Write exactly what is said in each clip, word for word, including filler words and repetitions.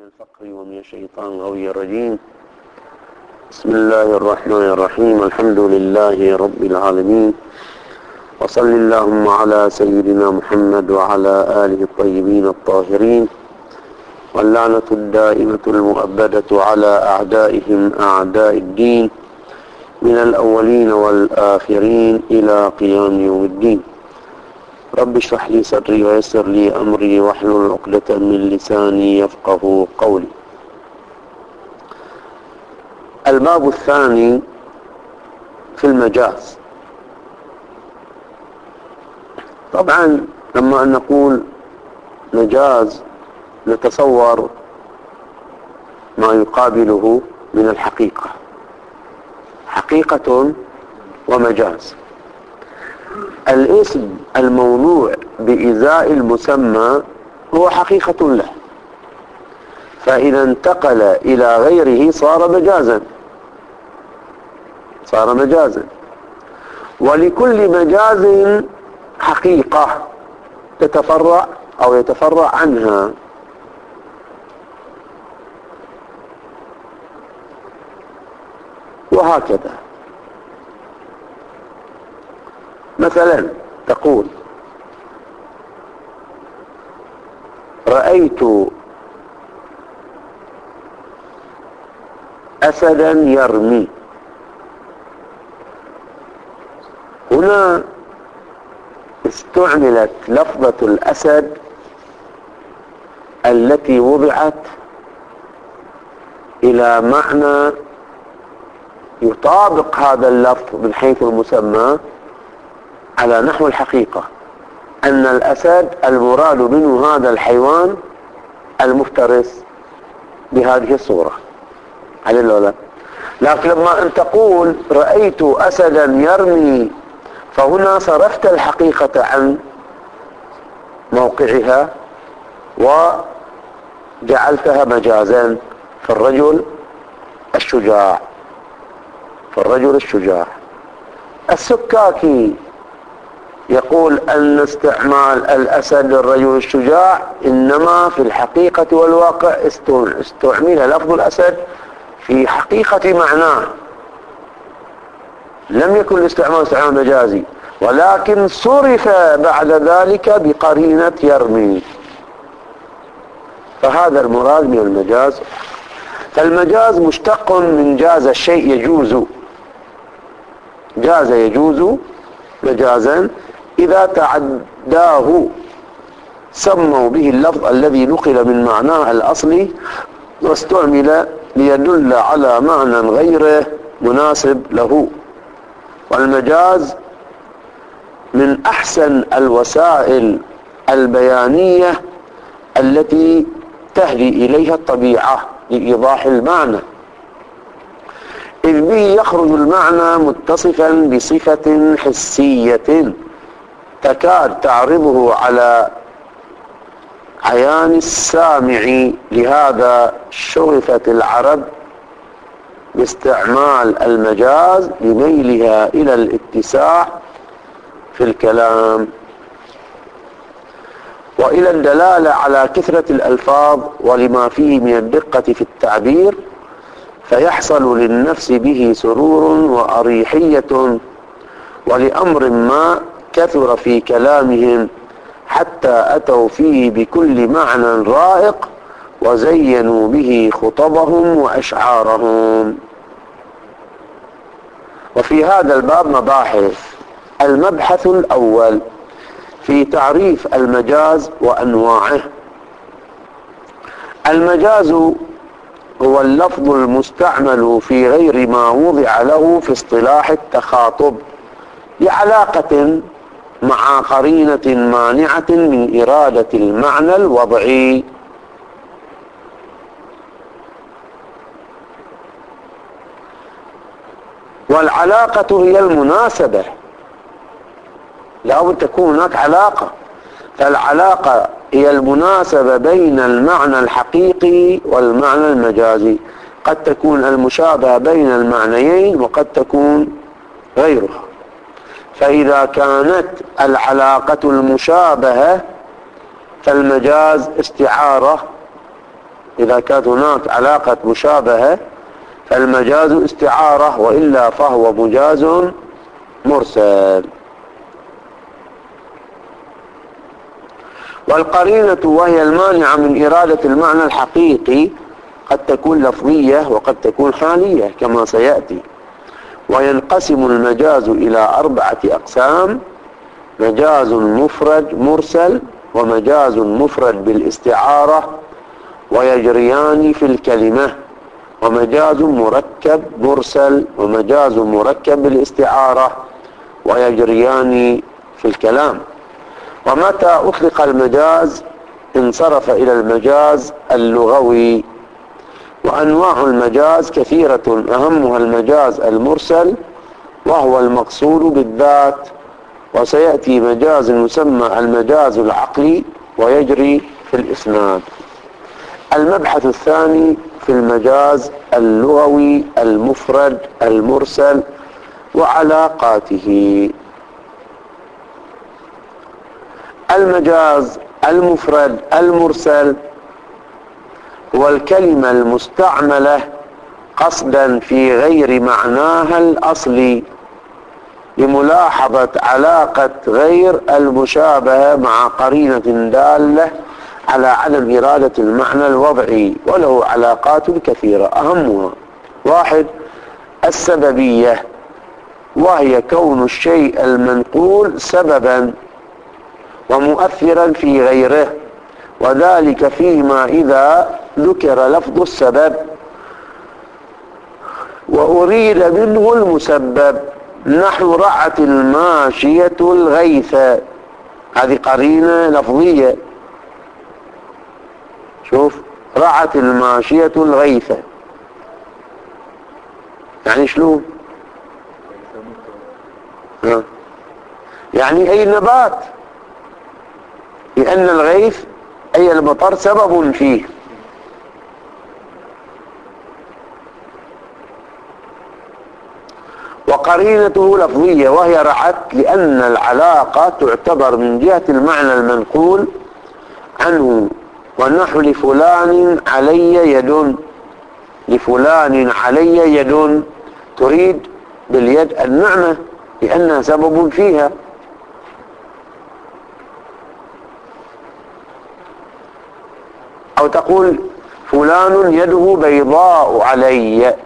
الفقر ومن الشيطان الغوي الرجيم. بسم الله الرحمن الرحيم. الحمد لله رب العالمين، وصل اللهم على سيدنا محمد وعلى آله الطيبين الطاهرين، واللعنة الدائمة المؤبدة على أعدائهم أعداء الدين من الأولين والآخرين إلى قيام يوم الدين. رب اشرح لي صدري ويسر لي أمري واحلل عقدة من لساني يفقه قولي. الباب الثاني في المجاز. طبعا لما نقول مجاز نتصور ما يقابله من الحقيقة، حقيقة ومجاز. الاسم الموضوع بإزاء المسمى هو حقيقة له، فإذا انتقل إلى غيره صار مجازا صار مجازا ولكل مجاز حقيقة تتفرع أو يتفرع عنها. وهكذا مثلا تقول رأيت أسدا يرمي. هنا استعملت لفظة الأسد التي وضعت إلى معنى يطابق هذا اللفظ من حيث المسمى على نحو الحقيقة، أن الأسد المراد منه هذا الحيوان المفترس بهذه الصورة، على الأولى. لكن لما أن تقول رأيت أسدا يرمي فهنا صرفت الحقيقة عن موقعها وجعلتها مجازا في الرجل الشجاع في الرجل الشجاع السكاكي يقول أن استعمال الأسد الرجل الشجاع إنما في الحقيقة والواقع استعمل لفظ الأسد في حقيقة معناه، لم يكن الاستعمال استعمال مجازي، ولكن صرف بعد ذلك بقرينة يرمي، فهذا المراد من المجاز. فالمجاز مشتق من جاز الشيء يجوز، جاز يجوز مجازا إذا تعداه سموا به اللفظ الذي نقل من معناه الأصلي واستعمل ليدل على معنى غيره مناسب له. والمجاز من أحسن الوسائل البيانية التي تهدي إليها الطبيعة لإيضاح المعنى، إذ به يخرج المعنى متصفا بصفة حسية تكاد تعرضه على عيان السامع. لهذا شغفت العرب باستعمال المجاز لميلها إلى الاتساع في الكلام وإلى الدلالة على كثرة الألفاظ ولما فيه من الدقة في التعبير، فيحصل للنفس به سرور وأريحية ولأمر ما كثر في كلامهم حتى أتوا فيه بكل معنى رائق وزينوا به خطبهم وأشعارهم. وفي هذا الباب مباحث. المبحث الأول في تعريف المجاز وأنواعه. المجاز هو اللفظ المستعمل في غير ما وضع له في اصطلاح التخاطب لعلاقة مع قرينة مانعة من إرادة المعنى الوضعي. والعلاقة هي المناسبة، لابد تكون هناك علاقة، فالعلاقة هي المناسبة بين المعنى الحقيقي والمعنى المجازي. قد تكون المشابهة بين المعنيين وقد تكون غيرها. فإذا كانت العلاقة المشابهة فالمجاز استعارة إذا كانت هناك علاقة مشابهة فالمجاز استعارة، وإلا فهو مجاز مرسل. والقرينة وهي المانعة من إرادة المعنى الحقيقي قد تكون لفظية وقد تكون حالية كما سيأتي. وينقسم المجاز إلى أربعة أقسام: مجاز مفرد مرسل، ومجاز مفرد بالاستعارة، ويجريان في الكلمة، ومجاز مركب مرسل، ومجاز مركب بالاستعارة، ويجريان في الكلام. ومتى أطلق المجاز انصرف إلى المجاز اللغوي. وأنواع المجاز كثيرة، أهمها المجاز المرسل وهو المقصود بالذات، وسيأتي مجاز يسمى المجاز العقلي ويجري في الإسناد. المبحث الثاني في المجاز اللغوي المفرد المرسل وعلاقاته. المجاز المفرد المرسل هو الكلمة المستعملة قصدا في غير معناها الأصلي لملاحظة علاقة غير المشابهة مع قرينة دالة على عدم إرادة المعنى الوضعي، وله علاقات كثيرة. أهمها: واحد، السببية، وهي كون الشيء المنقول سببا ومؤثرا في غيره، وذلك فيما إذا ذكر لفظ السبب وأريد منه المسبب، نحو رعت الماشية الغيث، هذه قرينة لفظية. شوف، رعت الماشية الغيث يعني شلون؟ ها. يعني أي نبات، لأن الغيث أي المطر سبب فيه. وقرينته لفظية وهي رعت، لأن العلاقة تعتبر من جهة المعنى المنقول عنه، ونحو لفلان علي يد، لفلان علي يد، تريد باليد النعمة لأنها سبب فيها. أو تقول فلان يده بيضاء علي،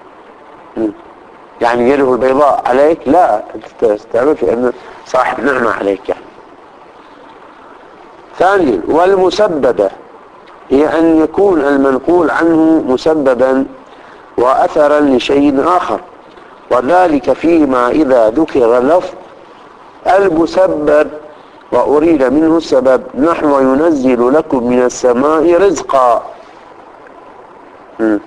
يعني يده البيضاء عليك، لا تستعمل في أن صاحب نعمة عليك يعني. ثانيا، والمسببة هي أن يكون المنقول عنه مسببا وأثرا لشيء آخر، وذلك فيما إذا ذكر لفظ المسبب وأريد منه السبب، نحو ينزل لكم من السماء رزقا. م.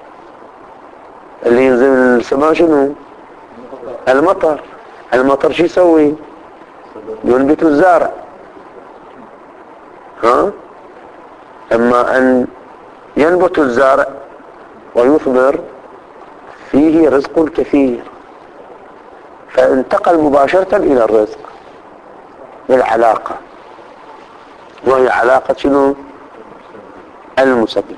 اللي ينزل من السماء شنو؟ المطر. المطر شو يسوي؟ ينبت الزرع. ها؟ اما ان ينبت الزرع ويثمر فيه رزق كثير، فانتقل مباشرة الى الرزق بالعلاقة، وهي علاقة شنو؟ المسببية،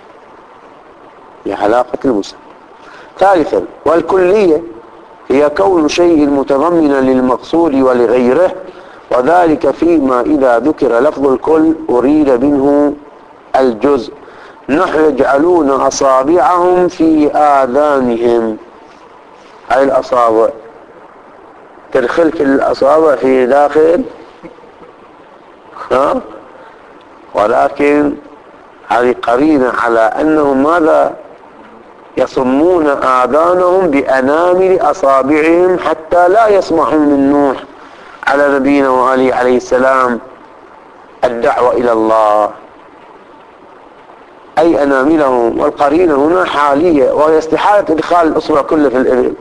هي علاقة المسبب. ثالثا، والكلية هي كون شيء متضمنا للمقصود ولغيره، وذلك فيما إذا ذكر لفظ الكل أريد منه الجزء، نحو يجعلون أصابعهم في آذانهم. هاي الأصابع تدخل كل الأصابع في داخل، ها؟ ولكن هذه قرينة على أنهم ماذا؟ يصمون آذانهم بأنامل أصابعهم حتى لا يسمعوا من نوح على نبينا وآله عليه السلام الدعوة إلى الله، أي أناملهم. والقرينة هنا حالية، وهي استحالة إدخال الأصبع كله في الإبل.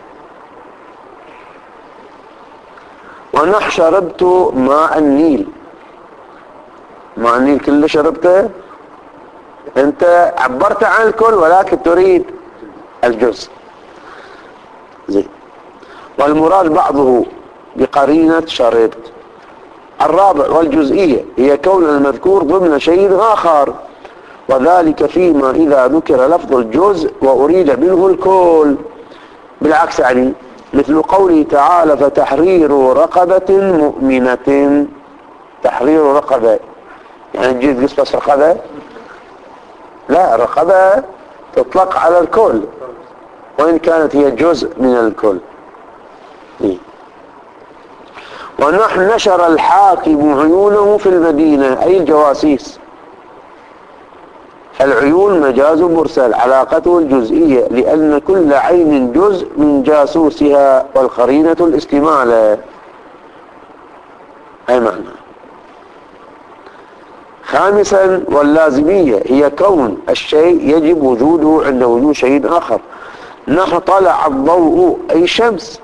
ونح شربت ماء النيل، ماء النيل كله شربته، انت عبرت عن الكل ولكن تريد الجزء. زين. والمراد بعضه بقرينة شربت. الرابع، والجزئية هي كون المذكور ضمن شيء آخر، وذلك فيما إذا ذكر لفظ الجزء وأريد منه الكل. بالعكس يعني مثل قوله تعالى فتحرير رقبة مؤمنة. تحرير رقبة يعني تجيب قصة رقبة؟ لا، رقبة تطلق على الكل وإن كانت هي جزء من الكل. ونحن نشر الحاكم عيونه في المدينة أي الجواسيس. العيون مجاز مرسل علاقته الجزئية لأن كل عين جزء من جاسوسها والقرينة الاستمالة. أي معنى. خامسا واللازمية هي كون الشيء يجب وجوده عند وجود شيء آخر. نحو طلع الضوء أي الشمس،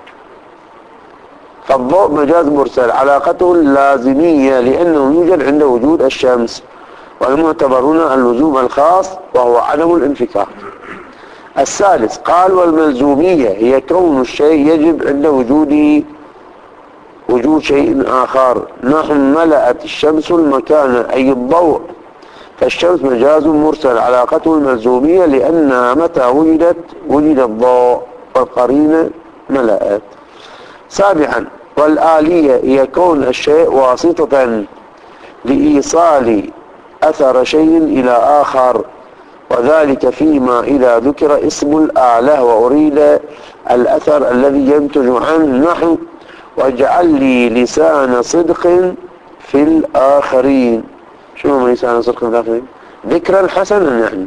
فالضوء مجاز مرسل علاقته اللازمية لأنه يوجد عند وجود الشمس، والمعتبرون اللزوم الخاص وهو عدم الانفكاك. الثالث قال والملزومية هي كون الشيء يجب عند وجوده وجود شيء آخر. نحو ملأت الشمس المكان أي الضوء، فالشمس مجاز مرسل علاقته الملزومية لأنها متى وجدت وجد الضوء والقرينة ملأت. سابعا والآلية هي كون الشيء واسطة لإيصال أثر شيء إلى آخر، وذلك فيما إذا ذكر اسم الآلة وأريد الأثر الذي ينتج عنه. نحو واجعل لي لسان صدق في الآخرين. شو هو لسان صدق في الآخرين؟ ذكرا حسنا يعني.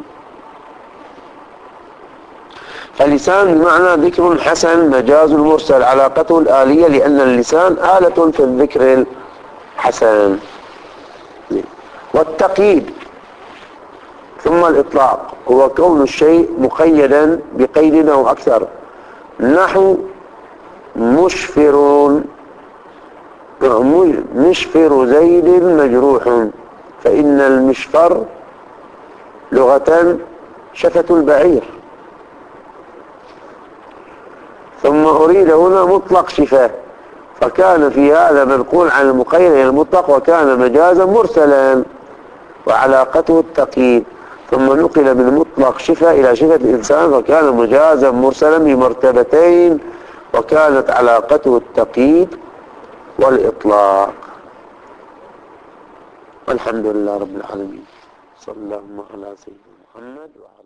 فاللسان بمعنى ذكر حسن مجاز مرسل علاقته الآلية لأن اللسان آلة في الذكر الحسن. والتقييد ثم الإطلاق هو كون الشيء مقيدا بقيد أو أكثر. نحو مشفر مشفر زيد مجروح، فإن المشفر لغة شفة البعير. ثم أريد هنا مطلق شفاه، فكان في هذا منقول عن المقيد إلى المطلق وكان مجازا مرسلا وعلاقته التقييد. ثم نقل من مطلق شفاء إلى شفة الإنسان فكان مجازا مرسلا بمرتبتين وكانت علاقته التقييد والإطلاق. والحمد لله رب العالمين. صلى الله على سيدنا محمد وعلى